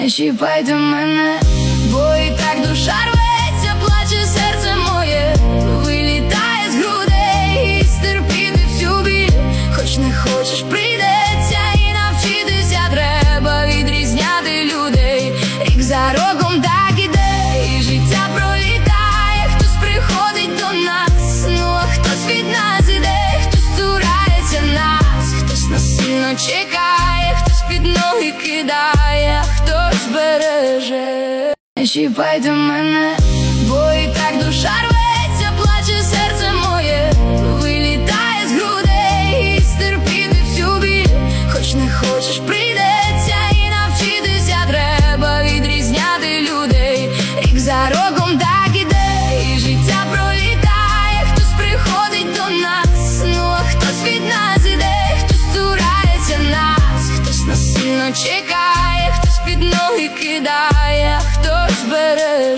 Не чіпайте мене, бо і так душа рветься, плаче серце моє, вилітає з грудей, і стерпіти всю біль, хоч не хочеш, прийдеться, і навчитися треба відрізняти людей. Рік за роком так іде, і життя пролітає, хтось приходить до нас, ну а хтось від нас іде, хтось цурається нас, хтось нас сильно чекає, хтось під ноги кидає, хтось береже. Не чіпайте мене, бо і так душа рветься, плаче серце моє, вилітає з грудей, і стерпіти всю біль, хоч не хочеш, прийдеться, і навчитися треба відрізняти людей. Рік за роком так іде, і життя пролітає, хтось приходить до нас, ну а хтось від нас іде, хтось цурається нас, хтось нас сильно чекає, хтось під ноги кидає, хтось бере.